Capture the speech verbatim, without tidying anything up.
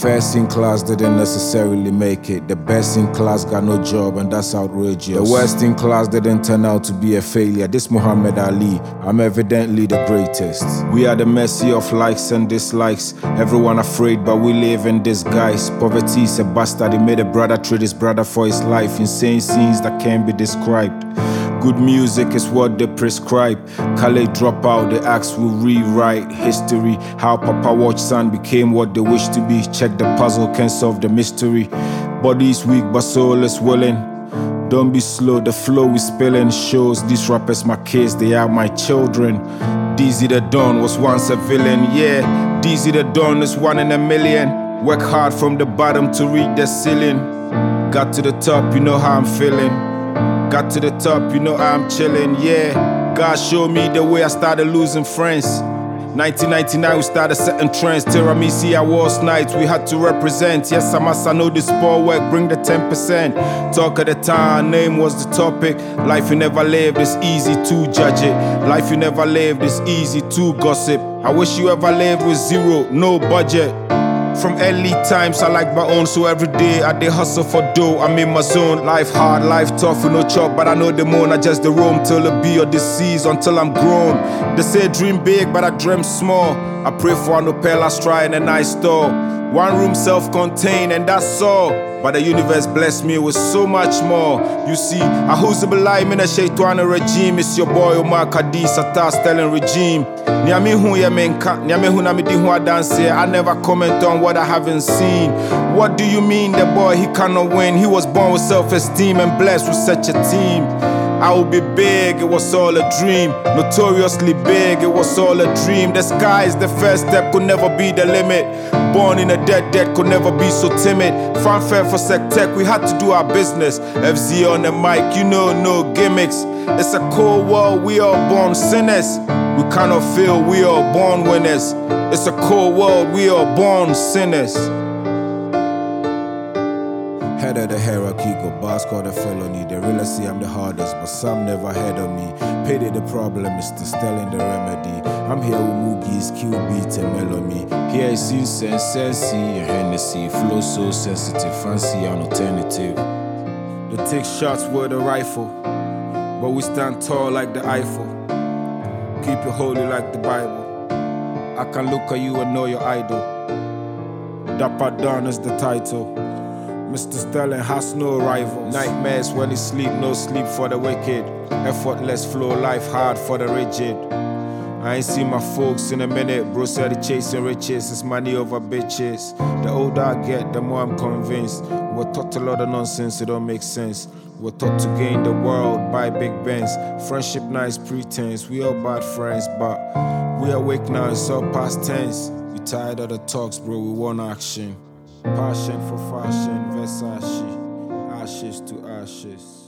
first in class didn't necessarily make it. The best in class got no job, and that's outrageous. The worst in class didn't turn out to be a failure. This Muhammad Ali, I'm evidently the greatest. We are the mercy of likes and dislikes. Everyone afraid, but we live in disguise. Poverty is a bastard. He made a brother trade his brother for his life. Insane scenes that can't be described. Good music is what they prescribe. Khaled drop out, the acts will rewrite history. How Papa watch son became what they wish to be. Check the puzzle, can't solve the mystery. Body is weak but soul is willing. Don't be slow, the flow is spilling. Shows these rappers my kids, they are my children. Dizzy the Don was once a villain, yeah. Dizzy the Don is one in a million. Work hard from the bottom to reach the ceiling. Got to the top, you know how I'm feeling. Got to the top, you know I'm chillin', yeah. God showed me the way I started losing friends. nineteen ninety-nine, we started setting trends. Tiramisu Awards nights, we had to represent. Yes, I must, I know this sport work, bring the ten percent. Talk of the town, name was the topic. Life you never lived, it's easy to judge it. Life you never lived, it's easy to gossip. I wish you ever lived with zero, no budget. From early times, I like my own, so every day I dey hustle for dough, I'm in my zone. Life hard, life tough, with no chop, but I know the moon, I just the roam till it be or disease until I'm grown. They say dream big, but I dream small. I pray for an Opel Astra in a nice store. One room self-contained, and that's all. But the universe blessed me with so much more. You see, I who's the belay in a shaitan regime. It's your boy Omar Kadis, a task telling regime. Niami hu ya menka, niami hu na mi di hu adanse. I never comment on what I haven't seen. What do you mean the boy, he cannot win? He was born with self-esteem and blessed with such a team. I will be big, it was all a dream. Notoriously big, it was all a dream. The sky is the first step, could never be the limit. Born in a dead dead, could never be so timid. Fanfare for Sectech, we had to do our business. F Z on the mic, you know, no gimmicks. It's a cold world, we are born sinners. We cannot feel, we are born winners. It's a cold world, we are born sinners. Head of the hierarchy, go boss called a felony. They really see I'm the hardest, but some never heard of me. Pity the problem is to stealing the remedy. I'm here with Moogie's, Q beats and melody. Here is incense, Sensi and Hennessy. Flow so sensitive, fancy and alternative. They take shots with a rifle, but we stand tall like the Eiffel. Keep it holy like the Bible. I can look at you and know your idol. Dapper Don is the title. Mister Sterling has no rival. Nightmares when he sleep, no sleep for the wicked. Effortless flow, life hard for the rigid. I ain't seen my folks in a minute. Bro said he chasing riches, it's money over bitches. The older I get, the more I'm convinced. We're taught a lot of nonsense, it don't make sense. We're taught to gain the world, buy big Benz. Friendship nice pretense, we all bad friends, but we awake now, it's all past tense. We tired of the talks, bro, we want action. Passion for fashion, Versace, ashes to ashes.